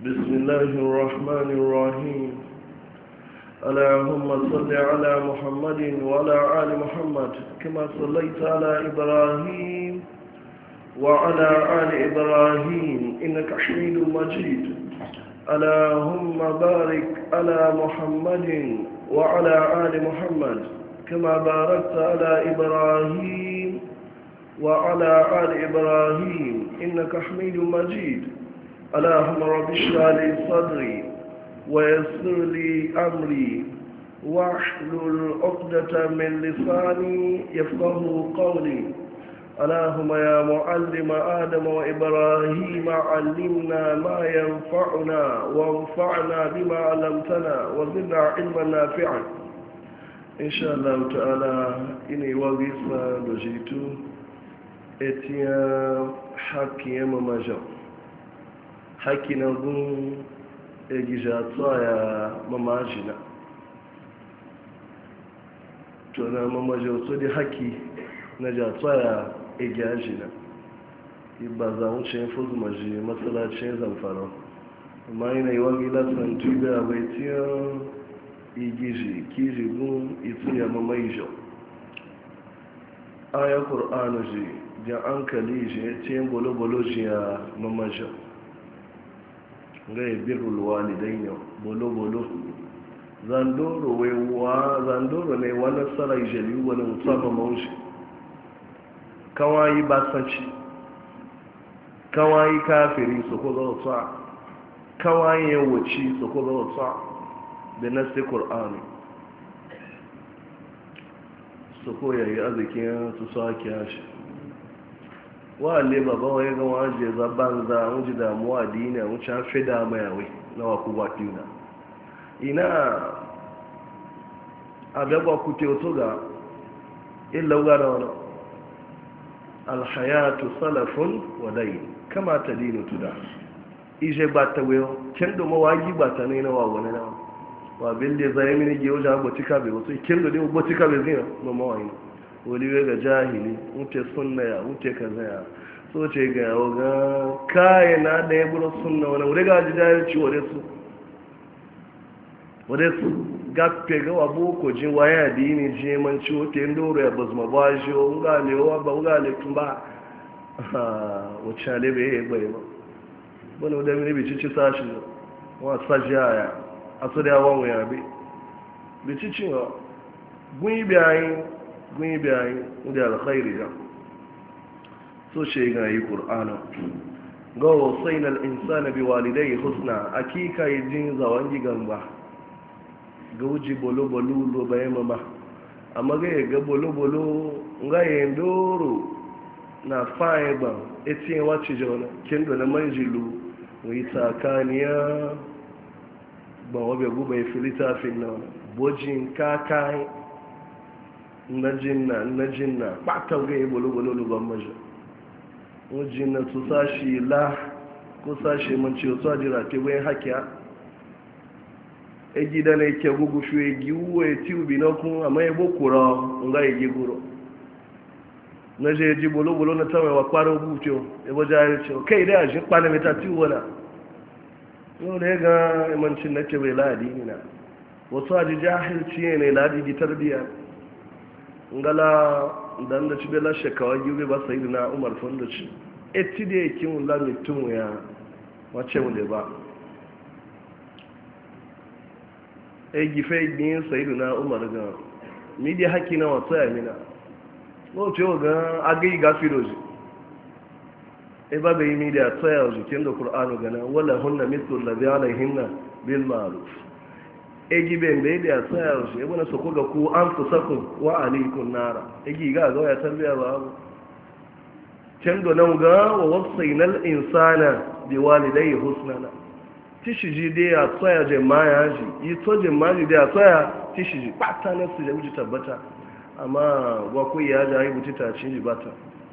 بسم الله الرحمن الرحيم. اللهم صل على محمد وعلى آل محمد كما صليت على إبراهيم وعلى آل إبراهيم إنك حميد مجيد. اللهم بارك على محمد وعلى آل محمد كما باركت على إبراهيم وعلى آل إبراهيم إنك حميد مجيد. اللهم رب اشرح لي صدري ويسر لي أمري واحلل عقدة من لساني يفقه قولي. اللهم يا معلم آدم وإبراهيم علمنا ما ينفعنا وانفعنا بما علمتنا وزدنا علما نافعا إن شاء الله تعالى. إني وغيصة لجيتو اتيا حكي ممجو حكي نظن اجيجاتوا يا مماجنا تونا ممجو تودي حكي نجاتوا يا اجاجنا ba za mu ce fuzu maji matsalacin zamfara amma yana yi wani lasan tuga bai tiyan igiji kiji gun itu ya mamaye jau aya ƙur'anu ji jan an kali ji ya tiyan bolo-bolo ji ya mamaje ga ya birul walidai yau bolo-bolo zandoro ne wani sarai jeli wani musamman mawuce kawai basanci kawai kafiri su ko zauta kawai yawaci su ko zauta da nasi ƙur'ani su ko yayi arzikin su sake yashi wa le baba wa ga waje za banza mun ji damuwa dina mun ci hafe da mayawai na wa ku watina ina abegwa ku te oto ga illa ga da wala alhayatu salafun wa dayn kama tadinu tuda ije bata weyo kendo mo wagi bata ne na wa wona na wa bille zai mini ge oja botika be wato kendo de botika be zina no mo wani wali we ga jahili mute sunna ya mute kaza ya so ce ga ga kai na da ya buro sunna wani wuri ga jahilci wore su gappe ga wa boko jin waya dini je man ci wote ndoro ya bazma baji o ngale o ba ngale tumba o chale be ba bono da mi bi ci sashi wa sajaya aso da wa ya bi ci ngo gwi bi ayi da alkhairi ya so she ga yi qur'ana ga wasaina al-insana bi walidayhi husna akika yijin zawangi gamba ga wuji bolo-bolo lo bayan mama amma ga ya ga bolo-bolo nga ya ndoro na fayin ba etinye wace jauna kin da na manjilu wai tsakaniya ba wabe guba ya fi littafin na bojin kakai na jinna ɓatan ga ya bolo-bolo lo ban maja wajin na su sashi la ko sashi manci wasu ajira te bayan hakiya egida na ike gugu fi egi uwe ti ubi n'okun ama ebo kura nga egi guro na je ji bolo na tawe wa kwara obuti o ebo jari cho kai da ajin kpana meta ti wona no le ga imancin na ce bai ladi ni na wasu aji jahilci ne ladi di tarbiya ngala dan da ci bela shekawa gibe ba sayyidina umar fondo ci etti de kin la mitum ya wace mu le ba gife din sayidu na umar ga midi haki na wasu ya mina n'otu yau ga agaghị gafi doji ebe bai yi midi a tsaya jikin da ƙur'anu gana wala hunna mitu labi alaihinna bil ma'ruf gibe mbe da ya tsaya shi ebe na soko ga ku an fusakun wa alaikun nara ga ya tarbiya ba abu kendo nan ga wa wasainal insana bi walidai husnana tishiji dai a tsaya jama'a ji yi to jama'a ji dai a tsaya tishiji bata na su da wuce tabbata amma gwakwa ya ja yi wuce ta cinji bata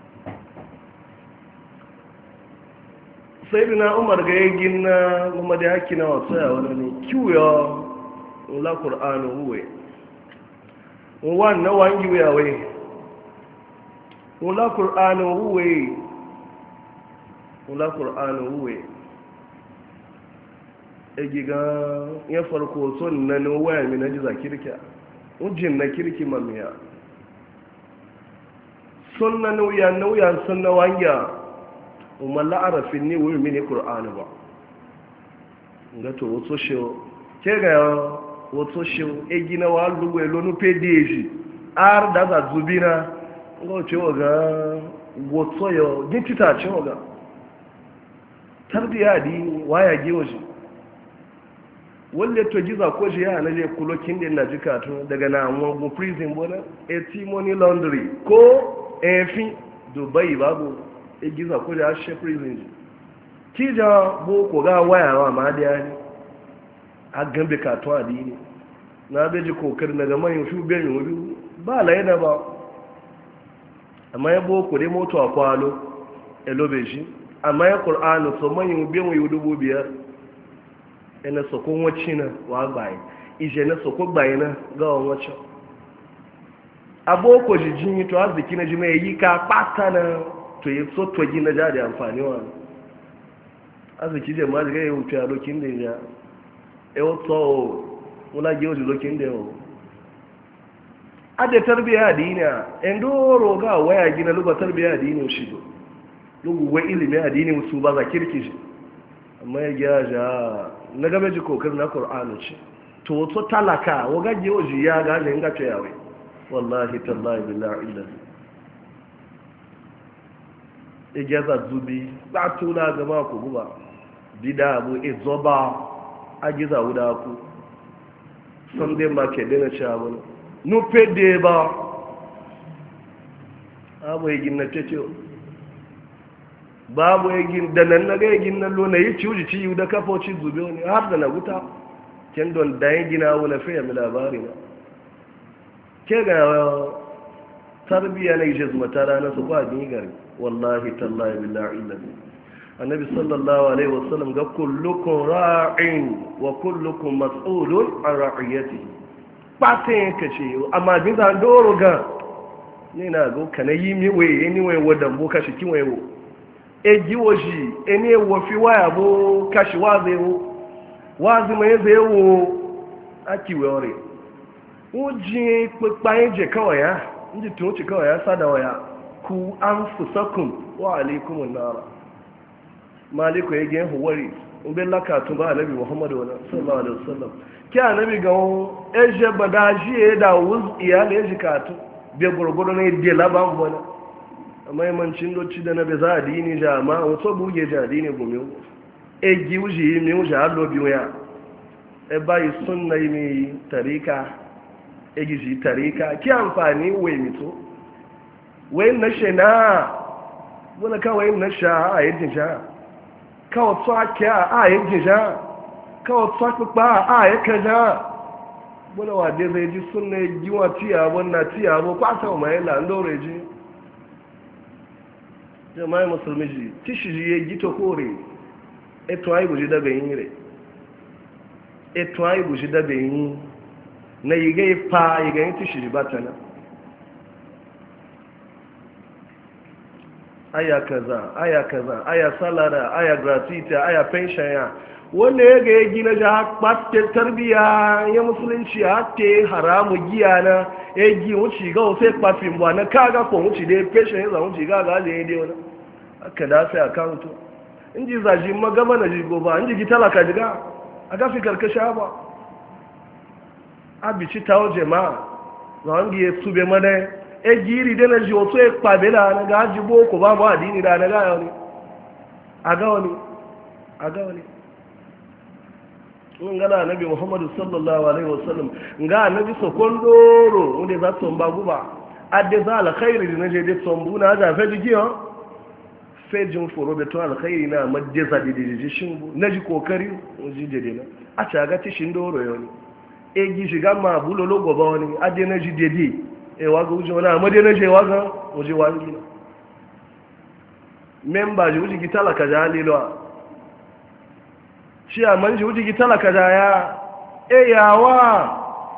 sai na umar ga ya gina kuma da haki na wasu ya wani ne kiwo la ƙur'anu huwe wannan wangi wuyawai wula ƙur'anu huwe giga ya farko son na waya mai na ji za kirkiya ujin na kirki mamiya son na nauya son na wanya umar la'arafin ne wuri mini ƙur'ani ba ga to wato shi ke ga wato shi egi na wa lugwe lonu pdg ar da za zubina ga wace ga wato yau gintita ce ga tarbiya di waya gewa shi wanda to giza ko shi ya naje kulokin din na jikatu daga na mu prison bona money laundry ko efi dubai babu e giza ko da she prison kija bo ko ga waya wa ma da yani a gambe ka to adini na beji kokari daga man shu be mi wuri ba la yana ba amma ya bo ko dai moto a kwalo elobe shi amma ya qur'anu so man yu be mu yudubu biyar ina sokon wacce na wa bayi ije na sokon bayi na ga wacce aboko jijin yi to arziki na jima yi ka pata na to yi so to gi na jari amfani wa arziki je ma ga yi wuce a lokin da ya e wato wala ge wuce lokin da yau ade tarbiya adini endoro ga waya gina luga tarbiya adini shi lugu wa ilimi adini su ba za kirki shi amma ya gyaja na game ji kokar na ƙor'anu ce to wato talaka wagaje waje ya gaje yin gace yawe wallahi tallahi billahi illazi ya gyaza zubi ba tuna gama ku guba bida abu izoba a giza wuda ku sunday market dina ci abu nufe da ba abu ya gina ce babu yagin da nan na ga yagin nan lona yi ciwuji ciwu da kafoci zube wani har da na wuta ken don da yin gina wani fiye mai labari na ke ga tarbiya na ishe zuma tara na su ba ni gari wallahi tallahi billahi illahi annabi sallallahu alaihi wasallam ga kullukum ra'in wa kullukum mas'ulun an ra'iyati patin kace amma bin da doro ga ni na go kana yi mi we ni we wadan bo kashi kin we eji woji eni ewo fi waya bo kashi wazi wo wazi mai zai wo akiwe ore uji pepa eje kawai ya ndi tun ci kawai ya sada waya ku anfusakum wa alaikum nar maliku yage huwari ube laka tun ba annabi muhammadu sallallahu alaihi wasallam ki annabi ga eje badaji da wuz iyale eje katu be gurgudu ne de laban bona mahimmancin doci da na beza adini jama wato buge ji adini gumi egi wuji yi mi wuji hallo biyu ya e bayi sunna yi mi tarika egi ji tarika ki amfani wai mito wai na shena wani kawai na sha a yajin sha kawai tsaki a yajin sha kawai tsaki ba a yakan sha wani wade zai ji sunna yi giwa tiyabo na tiyabo kwasa wa mai landore ji jama'i musulmi ji tishi ji ya gito kore eto ayi buji daga yin re eto ayi buji daga yin na yi ga ipa yi ga yin tishi ji batana aya kaza aya salara aya gratuity aya pension ya wanda ya ga ya gina ja kpatte tarbiya ya musulunci ya te haramu giya na ya gi wuce ga wasu kpafin ba na kaga ko wuce da pension ya zama wuce ga ga ya dai wani aka dafe account in ji zaji magama na jigo ba in ji gi talaka jiga a gafi karkasha ba abici tawo jama'a za wangi ya sube mana e giri da na ji wasu ya kpabe da na ga ji boko ba mu adini da na ga wani a ga wani in gana annabi muhammadu sallallahu alaihi wasallam ga annabi sokondoro wanda za su ba guba adde za alkhairi da naje da sombu na da fe jiyo fejin foro beto alkhairi na madde za dide shin naji kokari uji dede na a ta ga tishin doro yoni e gi shiga ma bulo logo ba wani adde naji dede e waga uji wani amade naje waga uji wangi memba ji uji gitala ka jalilo shi a manji wuce ki talaka da ya yawa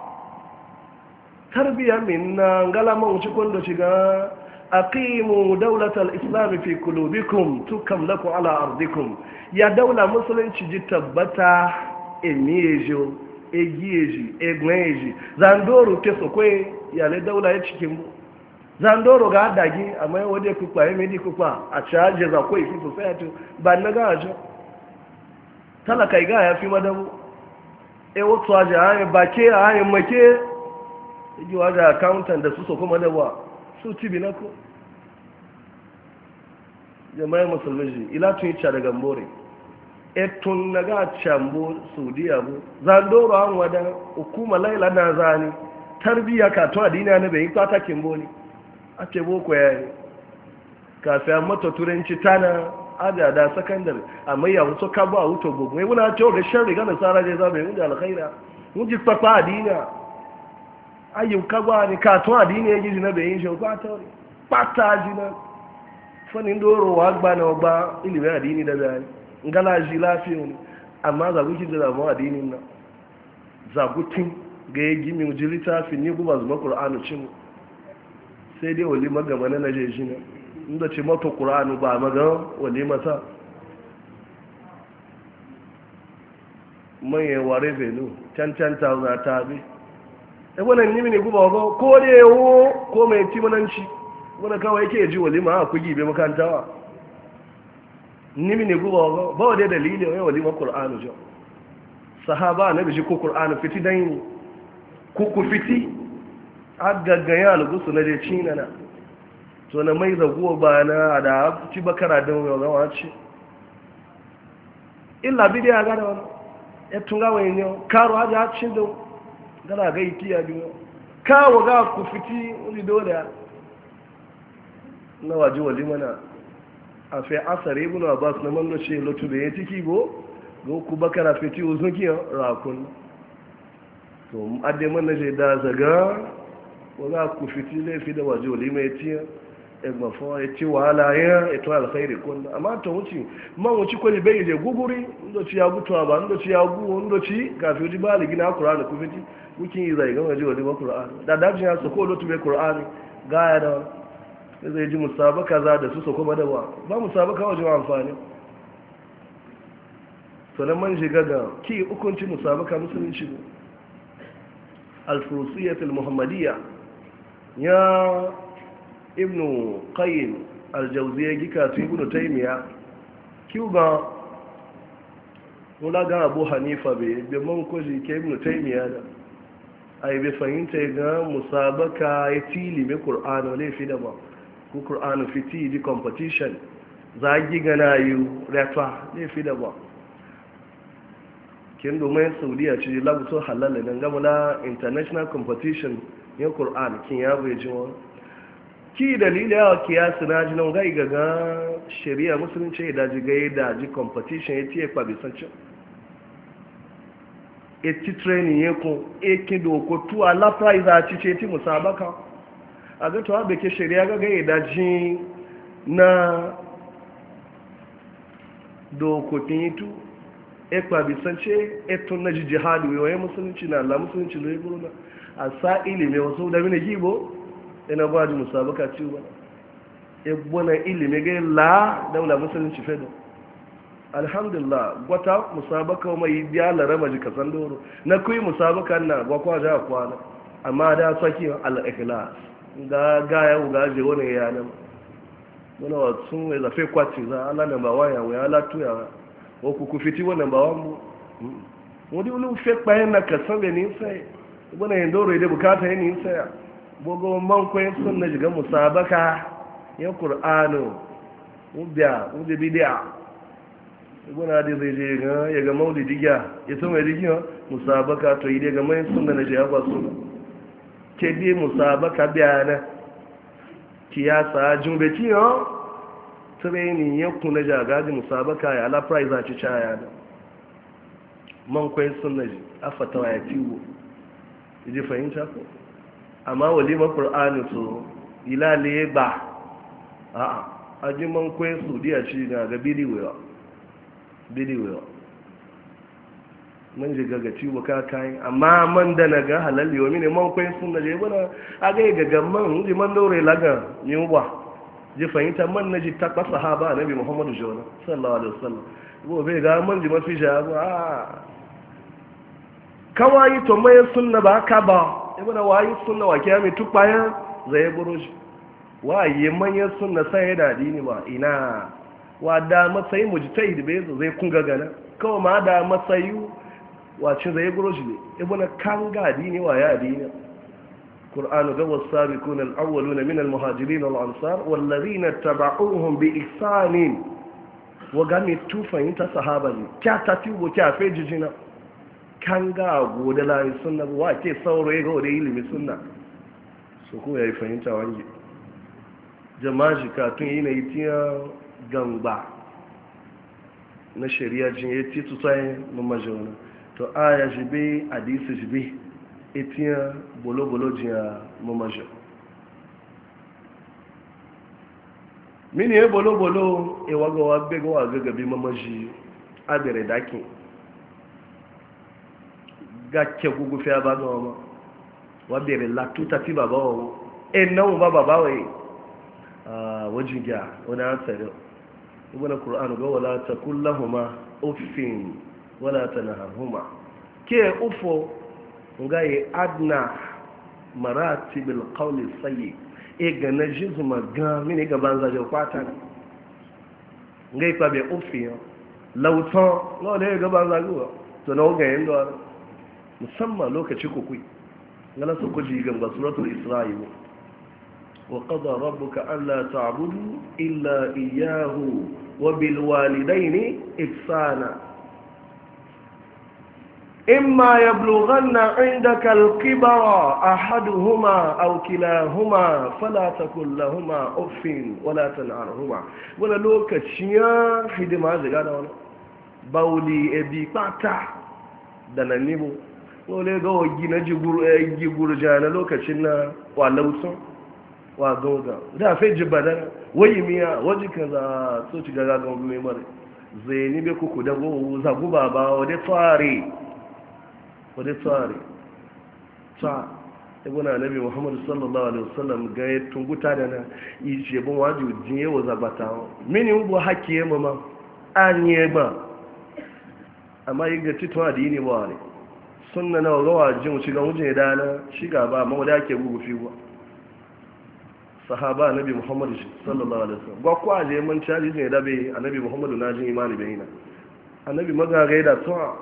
tarbiya min na galama wuce kwando shiga aqimu daulatal islam fi qulubikum tukam lakum ala ardikum ya daula musulunci ji tabbata emiyejo egiyeji egmeji zandoro ke sokwe ya le daula ya cikin mu zandoro ga dagi amma yau wade kuka ya medi kuka a caje za ko ifi society ba na ga ajo talaka ga ya fi madabu e wato aje ayi bake ayi make yi wa da accountant da su soko madabu su tibi na ko jama'a musulmi ila tun yi daga mbore etun na ga cambo saudiya bu zandoro an wada hukuma laila na zani tarbiya ka to adina na bai kwata kimbo ne ake boko ya yi kafin mata turanci tana da sakandare amma ya wuto ka ba wuto gogo mai wuna cewa ga sharri ga nasara je za bai da alkhaira mun ji fafa adina ayyuka ka ba ni ka to adina ya gizi na bai yin shi kwata ne pata jina fanin doro wa gba na ba ilimin adini da zai ngala ji lafiya ne amma zagukin da zama adinin nan zagutin ga ya gimi ji littafin ni guba zuma ƙura'anu cin sai dai wali magama na naje shi ne inda ce mato ƙura'anu ba magana wali mata manyan wa revenue 10,000 ta bi wannan nimi ne guba wa ko da yawo ko mai timananci wani kawai yake ji wali ma a kugi bai makantawa nimi ne guba ba wa dai dalilin wani walima ƙur'anu jau sahaba na bishi ko ƙur'anu fiti dan yi ku fiti agaggaya algusu na je cina na to na mai zaguwa ba na da ci bakara don yau gawa ci illa bi ya gada wani ya tunga wani yau karo haja cin da gana ga iti ya biyu kawo ga ku fiti wani dole na waje walima na a fi asar ibn abbas na manno ce lotu da ya ciki go ku bakara fiti uzun kiyan rakun to adde man na je da zaga wala ku fiti laifi da waje wali mai tiya e mafo e ti wala ya e to alkhairi kun amma to wuci man wuci ko bai je guguri ndo ci ya gutwa ba ndo ci ya gu ndo ci ka fi ji baligi na qur'ani ku fiti wukin yi zai ga waje wali ba qur'ani da dajin ya soko lotu bai qur'ani ga ya da zai ji musabaka za da su soko madawa ba musabaka waje amfani sanan man shiga ga ki hukunci musabaka musulunci ne الفروسية المحمدية يا ابن قيم الجوزية جيكا ابن تيمية كيوغا ولا أبو حنيفة بمن كوجي كابن تيمية أي بفهمت مسابقة يتيلي بقرآن وليه في دبا قرآن في تي دي competition زاجي غنايو رتوا ليه في دبا kin domin saudiya ce labuto halal nan gama na international competition yin Qur'an kin ya bai ji wani ki dalili yawa kiyasi na ji nan ga igaga shari'a musulunci da ji ga da ji competition ya tiye kwa bisancin eti training ya kun eki doko tu ala prize a ci ce ti musabaka a ga to abe ke shari'a ga ga da ji na dokokin tu ekwa bisance etun na jihadi waye musulunci na Allah musulunci lo yiburu na asa ilimi wasu da mine gibo ina ba ji musabaka ci ba ebona ilimi ga la daula musulunci fedo alhamdulillah gwata musabaka mai biya larama ji kasan doro na kuyi musabaka na gwakwa ja kwana amma da saki al-ikhlas ga ya ga je wani yana muna watsun mai zafe kwaci za Allah na ba waya wa ala tuya ku fiti wannan ba wanmu wani wani fek bayan na kasan da nisa wani yin doro da bukata yin nisa ya gogo man kwayin sun na jiga musabaka ya ƙur'anu wubya bidiya wani adi zai je ga ya ga maudi digiya ya sama ya digiya musabaka to yi daga mai sun da na je agwa suna ke bi musabaka biya na kiyasa jumbe ciyo training yanku na jagaji musabaka ya ala prize a ci caya da man kwai sun na ji a fatawa ya tiwo ji fahimta ko amma walimar ƙur'ani su ilale ba a ji man kwai su diya ci na ga bidiyo man ji gaga ciwo kakai amma man da na ga halalli wa mini man kwai sun na je bana a ga yi gagamman ji man daure laga yin ba ji fahimta man na ji takwa sahaba nabi muhammadu jona sallallahu alaihi wasallam gobe ga man ji mafi shago kawai to mai sunna ba ka ba ibn wayi sunna wa kiyami tukpaya zai buru shi waye manyan sunna sai da dini ba ina wa da matsayi mujtahid bai zo zai kunga gana kawai ma da matsayi wacin zai buru shi ne ibn kanga dini wa ya dini قرآن جو السابقون الأولون من المهاجرين والأنصار والذين اتبعوهم بإحسان وقاموا توفين تصحابا كا تتيب كا فيججنا كان غاغو دلا السنة واكي صوري غوري إلمي السنة سوكو يا فهمت وانجي جماجي كاتون ينا يتيا غنبا na shari'a jin ya ti tutsaye mamajona to aya jibe hadisi jibe etiyan bolo-bolo jiya mamajo mini ya bolo-bolo ewagawa begawa gagabi mamaji abere dakin gake gugufe ya baga wama wabere latuta ti baba wawo enan ba baba wai wajin gya wani an tsari ibina ƙura'anu ga wala ta kullahuma uffin wala ta naharhuma ke ufo ngaye adna maratibil qawli sayyi e gana jizuma ga mini ga banza je kwata ngai pa be ofi lawton no le ga banza go to no ga yendo musamman lokaci kukui ngala su kuji ga suratul isra'i wa qada rabbuka alla ta'budu illa iyyahu wa bil walidayni ihsana إما يبلغن عندك الكبر أحدهما أو كلاهما فلا تقل لهما أف ولا تنهرهما ولا لو كشيا خدمة زغانا ولا باولي أبي باتا دانا نيبو ولا غو جينا جيغور جانا لو كشينا ولوسو وغوغا دا في جبادا ويميا وجي كذا سوتي غاغا غومي مره زيني بكوكو دغو زغو بابا ودي طاري wadda tsari ta ibuna nabi muhammadu sallallahu alaihi wasallam ga ya tunguta da na ishe bin waju jinye wa zabata mini ubu haki ya mama an yi ba amma yi ga tituwa da yi ne ba ne sunna na gawa jin shiga wujin dana shiga ba amma wadda ake gugu fi ba sahaba nabi muhammadu sallallahu alaihi wasallam gwa kwa je man caji ne da bai annabi muhammadu na jin imani bai na annabi magagai da tsawa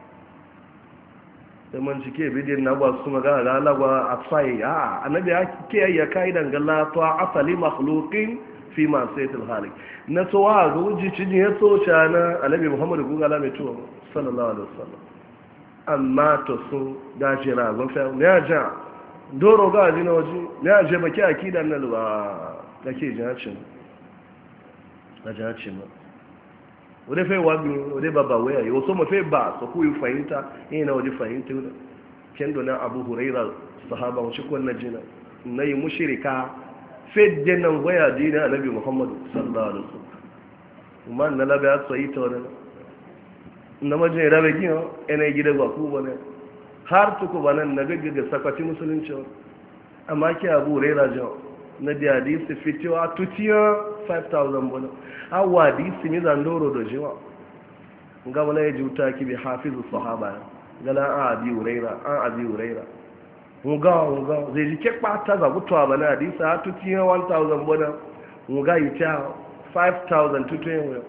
da man cike bidin na ba su magana da alagwa a tsaye a annabi ya ke ya kai dangala to asali makhluqin fi ma saytul halik na to wa ga uji cijin ya so na annabi muhammadu gungala mai tuwa sallallahu alaihi wasallam amma to sun da jira gon fa ne ja doro ga dina waje ne je baki akidan nan ba kake jacin da jacin wadda fai wabi wadda ba ba waya yau so mafi ba su kuyi fahimta yana wadda fahimta wadda kendo na abu huraira sahaba wace kwanna jina na yi mushirika fedde nan waya dina annabi muhammadu sallallahu alaihi wasallam kuma na labe ya tsayi ta wadda na majin ya rabe gina yana gida ba ku ba ne har tuku ba nan na gaggaga sakwati musulunci amma ki abu huraira jan na da hadisi fitowa tutiya 5,000 bane awa hadisi mi zandoro da jiwa ga wala ya juta ki bi hafizu sahaba gala an abi uraira muga zai ji ke kpata za gutuwa bane hadisi a tutiya 1,000 bane muga ita 5,000 tutuyen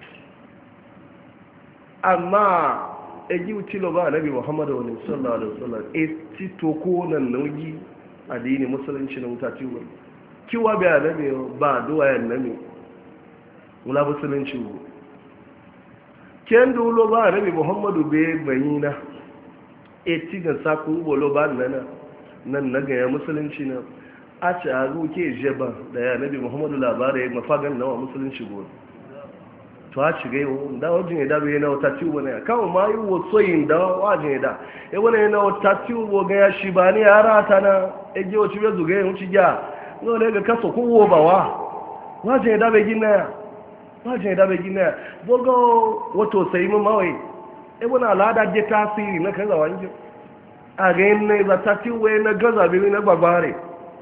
amma egi utilo ba nabi muhammadu wani sallallahu alaihi wasallam eti toko nan nauyi addini musulunci na mutati wani kiwa bai annabi ba duwa yan nami wula musulunci wo ken dulo ba annabi muhammadu bai bayina eti ga saku bolo ba nan na ga ya musulunci na a ci a ke jeba da ya annabi muhammadu labarai mafagan nawa musulunci go to a ci gaiwo da wajen ya dabe na wata tiwo ne kawo ma yi wato yin da wajen ya da ya wani na wata tiwo ga ya shi ba ni ya rata na ege wacce bai zuga yin wuce gya no ne ga kaso kowo ba wajen ya dabe gina ya bogo wato sai mun mawai e wani al'ada je tasiri na kan zawan ji a ga yin ne za ta tiwo na gaza biyu na gbagbare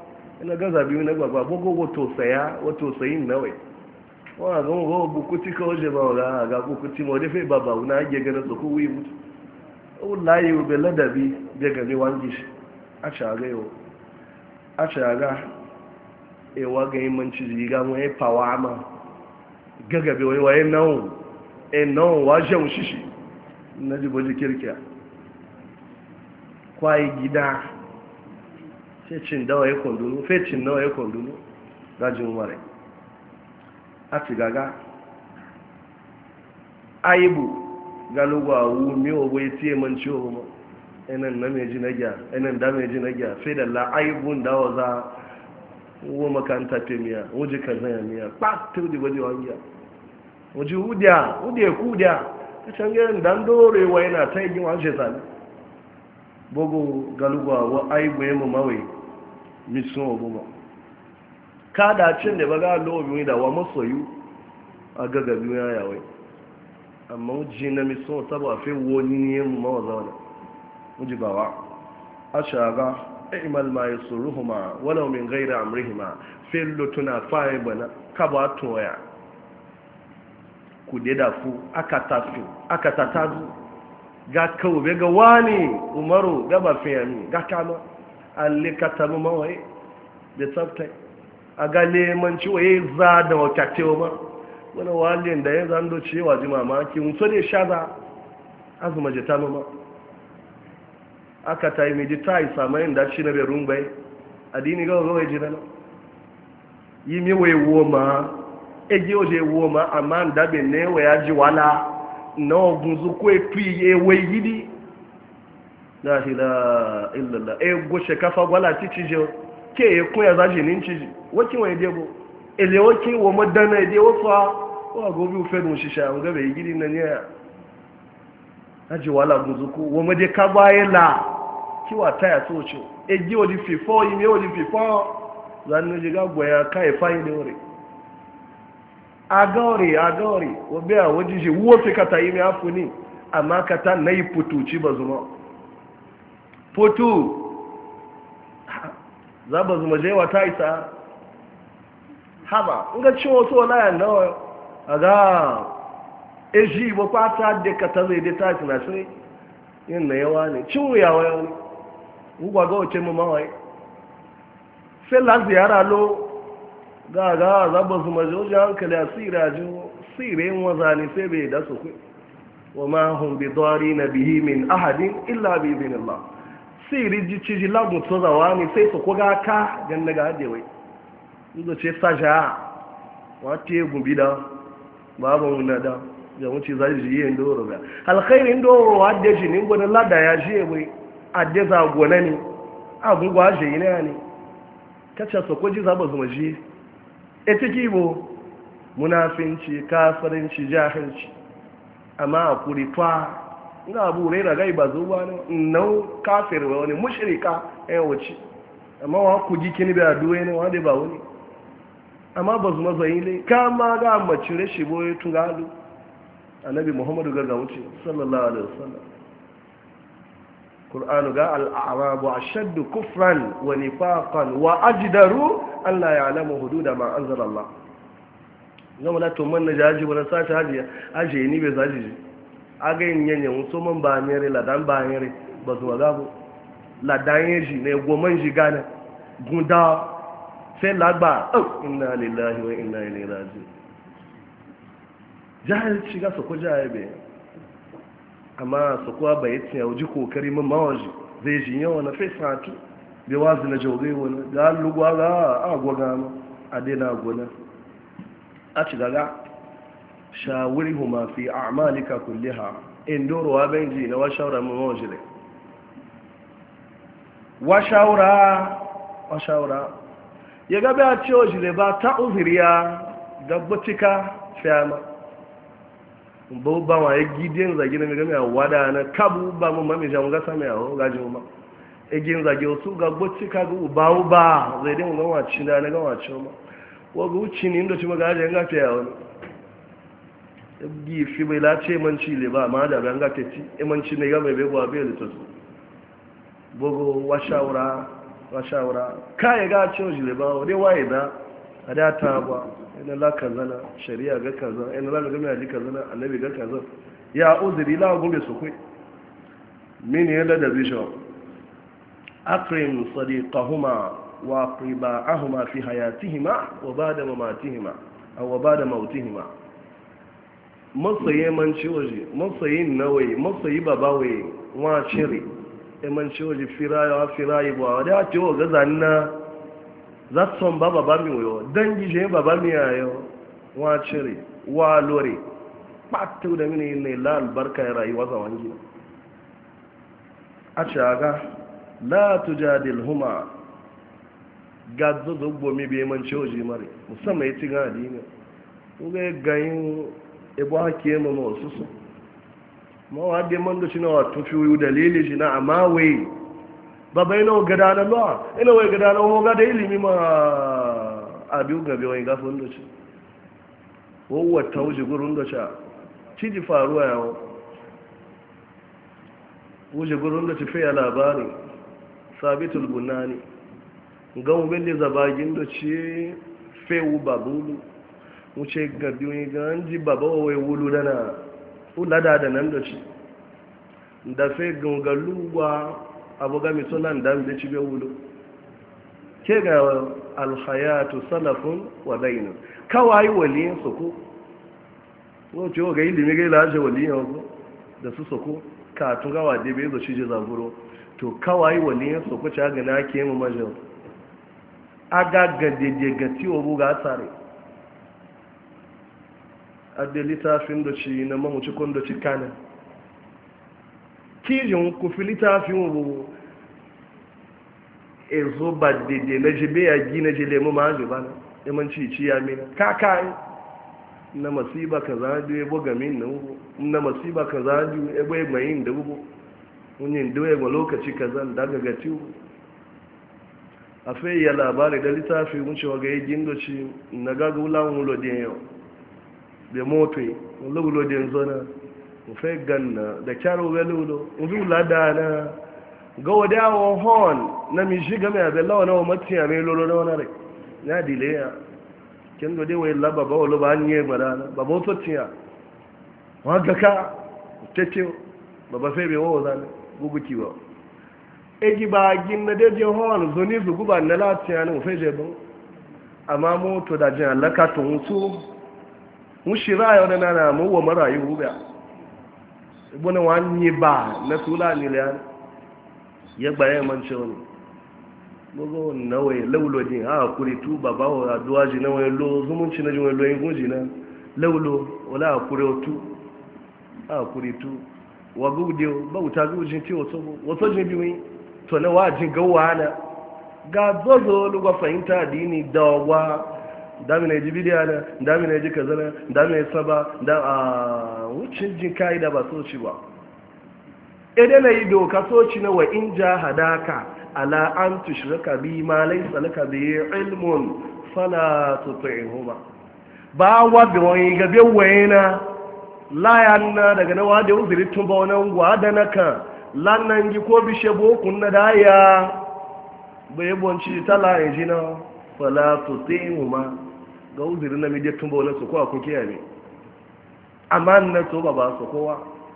bogo wato sayin nawai wa ga ngo bukuti ko je ba ga bukuti mo de fe baba una ge gana so ku wi mutu layi ube ladabi daga ne wangi shi a shaga yau a shaga ewa ga imanci ziga mu ya fawa ma gagabe wani waye nan wajen shishi na jiboji kirkiya kwayi gida fecin dawa ya kondunu fecin nawa ya kondunu gajin umarai a ti gaga aibu galuwa wu miyo bai tiye man ciwo ma enan na meji na gya enan da meji na gya fe da la aibun dawa za wo makanta te miya wuji kan zanya miya pak te wudi waje wangiya wuji wudiya kudiya ta cange dan dore wa yana ta yi wajen sani bogo galuwa wa aibu ya mawai misun obuma kada cin da baga lobi da wa masoyu a gagabi ya yawai amma wuji na misun sabo a fi woni ne mu mawaza wani wuji bawa a shaga imal ma yasuruhuma walau min ghairi amrihima fillo tuna fa'i bana kaba toya ku de da fu aka tatazu ga kaube ga wani umaru gaba fiyami ga kama alle katabu mawai da tsaftai a ga leman ciwo ya za da wakatewa ma wani walin da ya zando cewa ji mamaki mutu ne shaza azuma jita ma aka ta yi meji ta yi samayin da shi na berun bai adini gawa gawa ji dana yi mi wai woma egi oje woma amma dabe ne wa ya ji wala na ogun zuko epi ewe gidi la ilaha illallah e goshe kafa gwala titi je ke e kun ya zaji nin ciji wakin wa debo ele wakin wo madana ide wo fa wa gobi u fedun shisha nga be gidi na ne aji wala guzuku wo made ka baye la ki wa taya socho e ji odi fifo yi me odi fifo zan ne ga goya kai fa yi de ore agori wo be a wodi je wo fi kata yi me afuni amma kata nayi putuci bazuma putu za ba zuma je wata isa haba nga ciwo so na yan nawa aga eji bo kwata de kata zai de ta na sai yin na yawa ne ciwo yawa yawa ne ugwa ga oce mu mawai sai la ziyara lo ga za ba zuma je wajen hankali a sira jo sire yin waza ne sai bai da su kai wa ma hum bi darina bihi min ahadin illa bi idhnillah siri ji ciji lagun tsozawa ne sai su koga ka gan daga hadewai inda ce saja wata yi gumbi da babu wuna da ya wuce za ji yi ndoro ga alkhairin doro wadda shi ne gwanin lada ya shi mai adde za gwana ne agungwa shi yi ne kacce su kwaji za ba zuma shi ita kibo munafinci kafirinci jahilci amma a kuri fa nga abu rai da gai ba zuwa ne nau kafir wa wani mushrika ya wuce amma wa ku gikin bi aduwe ne wanda ba wani amma ba su mazayi ne kama ga mace rashi boye tun ga halu annabi muhammadu ga wuce sallallahu alaihi wasallam qur'anu ga al-a'rabu ashaddu kufran wa nifaqan wa ajdaru an la ya'lamu hududa ma anzala Allah gama na to man na jaji wala sashi haji aje ni be zaji aga yin yanyan musamman ba nyere ladan ba nyere ba zuwa gabo ladan yaji ne goman ji gane gunda sai lagba inna lillahi wa inna ilaihi raji'un jahil shiga su ko jaye amma su kuwa bai tiya uji kokari mun mawaji zai ji yawa na fesatu bai wazi na jaugai wani ga lugwa ga agwaga a daina gona a ci gaga shawuri huma fi a'malika kulliha indoro wa benji na wa shawara mu mawjile wa shawara ya ga ba ci ojile ba ta uzuriya gabbatika fama bo ba wa gidin zagi na mi ga wada na kabu ba mu mami jan ga sama ya ho gaji mu egin zagi su gabbatika ga ba zai din ga wa cin da na ga wa cin ma wa ga uci ni ndo ci magaje ga fiya wani gi fi bai lace manci le ba ma da ban ga teci e manci ne ga mai bai gwa bai to bogo wa shawara kai ga cewa le ba wade waye da ada ta ba ina la kazana shari'a ga kaza ina la ga mai ji kaza annabi ga kaza ya uzuri la gumbe su kai min yadda da bishop akrim sadiqahuma wa aqriba'ahuma fi hayatihima wa ba'da mamatihima aw ba'da mautihima masoyi manci waje masoyi nawai masoyi babawai wa cire manci waje firayi ba da ce wa gazanna za son baba mi yo dangi je baba mi yayo wa cire wa lore patu da mini ne la albarka ya rayuwa za wangi a caga la tujadilhuma gadzo da gomi bai manci waje mare musamman ya ci gadi ne ga gayin ebo hake ma wasu su ma wa de man da shi na wato fi dalili shi na amma wai baba ina gada na lo ina wai gada na ho ga da ilimi ma abiu gabe wai ga fun da shi wo wata wuce gurun da sha ci ji faruwa yawo wuce gurun da ci fe labari sabitul bunani ga mu belle zabagin da ci fewu babulu wuce ga biyu ga an ji baba wai wulu dana ulada da nan da ci da fe gungaluwa abu ga mito nan da ci be wulu ke ga alhayatu salafun wa bainu kawai waliyin soko wuce ga ilimi ga ilaje waliyin ko da su soko ka tun gawa da bai zo shi je zaburo to kawai waliyin soko ta ga na ke mu majo aga ga de ga ti obu ga tsare adda littafin da ci na mamuci kun da ci kana kijin ku fi littafin wo ezo ba dede na jibe ya gina jile mu ma ji bana yamanci ci ya mina kakai na masiba ka zaju ebo gamin na ubo na masiba ka zaju ebo e mai da ubo munyin doye ga lokaci kazan daga gati ubo a fe ya labari da littafin mun ci wa ga yin doci na gagulan wulo den yau da moto lugulo da yanzu na mufe ganna da kyaro welulo uzu lada na ga wadawo hon na mi shiga mai abin lawa na wamati a mai lolo na wani rai ya dile ya kin gode wai laba ba walo ba an yi gbada na ba moto tiya wadda ka tete ba ba febe wawo zane guguki ba egi ba gin na daji hon zuni su guba na latiya na mufe jebin amma moto da jin alaka tun su mun shira yau da nana mu wa marayu ba ibuna wani ba na tula ni le ya baye man ce wani gogo nawe laulo din a kuri tu baba wa duwaji na wani lo zumunci na jin lo yin gunji na laulo wala kuri tu a kuri tu wa gude ba uta gujin ti wato jin biwi to na wajin gawa na ga zozo lugwa fahimta dini dawa dami na ji bidiya na dami na ji kaza na dami na saba da a wucin jin ka'ida ba soci ba idan na yi doka soci na wa in ja hadaka ala an tushraka bi ma laysa laka bi ilmun fala tuti'huma ba wa bi wani gabe wayena layan na daga na wada uzuri tun ba wannan gwada naka lannan gi ko bi shebo kunna daya bai bonci tala injina fala tuti'huma ga uzuri na midiyar tun ba wani su kowa kun kiyaye amma na so ba su kowa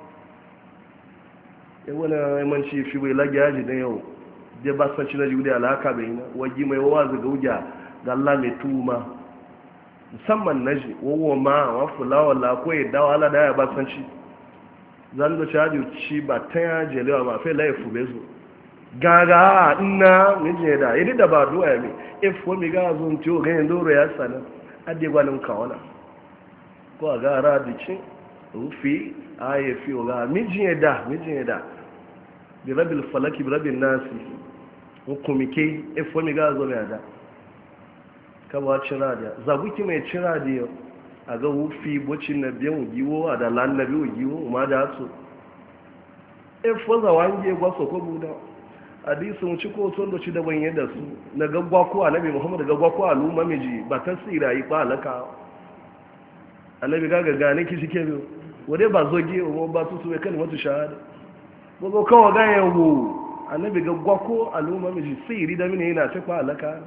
yau wani yammanci fi bai lagi yaji don yau je ba san ci na jiwu da alaka bai na wagi mai wawa zaga wuja ga Allah mai tuma musamman na ji wawo ma wa fulawa la ko ya dawa ala da ya ba san ci zan da caji ci ba ta ya jelewa ma fai laifu bai zo gaga ina mijin da iri da ba duwa ya mai ifo mi ga zun ciwo ganyen doro ya sana adi gwanin kawana ko a gara da cin rufi a ya fi ga mijin da bi rabin falaki bi rabin nasi hukumike ifo mi ga zo mai da kaba cin radiya zaguki mai cin radiya a ga wufi bocin na biyan giwo a da lan na biyu giwo ma da su ifo za wange gwaso ko buda hadisun ci ko son da ci da banye da su na gaggwa ko annabi Muhammad gaggwa ko al'umma miji ba ta tsira yi ba alaka annabi ga gaga ne ki shike biyo wade ba zoge o ba su su kalmatu shahada gogo kawo ga yawo annabi gaggwa ko al'umma miji tsiri da mini yana ta ba alaka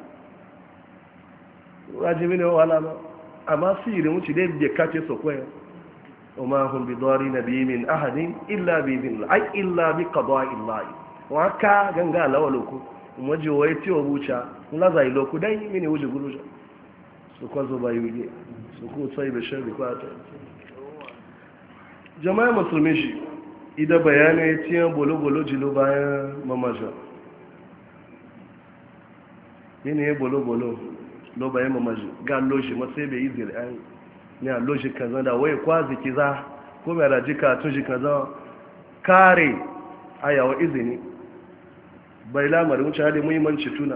wajibi ne wala ba amma tsiri mu ci da kace so koyo وما هم بضارين به من أحد إلا بإذن الله أي إلا بقضاء الله وكا غنغا لولوكو umaji wa yati wa bucha mulaza iloku dai mini uje guruja su kwazo ba yuge su ko sai be sharri kwata jama'a musulmi shi ida bayani ya tiyan bolo-bolo jilo bayan mamaja yini ya bolo-bolo lo bayan mamaja ga loshi masai bai yi zir'an ya loshi kaza da wai kwazi kiza ko mai rajika tun shi kaza kare ayawa izini bai lamarin wuce hada muhimmanci tuna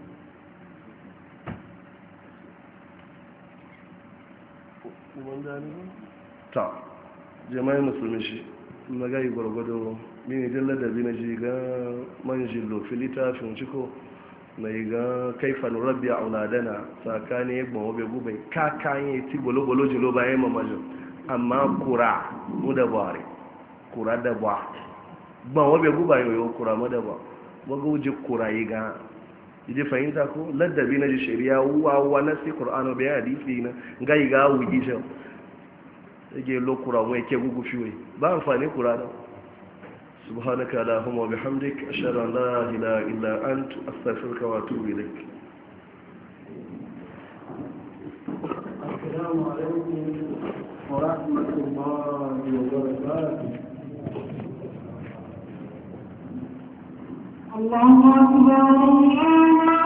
ta jama'i musulmi shi na gayi gwargwado mini jin ladabi na ji ga manjin lofi littafin ciko na yi ga kaifan rabbi a auladana tsakani ya gbawa bai gubai kakan yi ti bolo-bolo jilo bayan mamajin amma kura mu da bare kura da ba gbawa bai guba yoyo kura mu da ba waga wuce kura yi ga iji fahimta ko ladabi na ji shari'a wawa na sai kur'anu bai hadisi na gayi ga wuji shan yake lokura mu yake gugu fiwe ba amfani kura da subhanaka allahumma wa bihamdik ashhadu an la ilaha illa ant astaghfiruka wa atubu ilaik assalamu alaikum wa rahmatullahi wa barakatuh Allahu akbar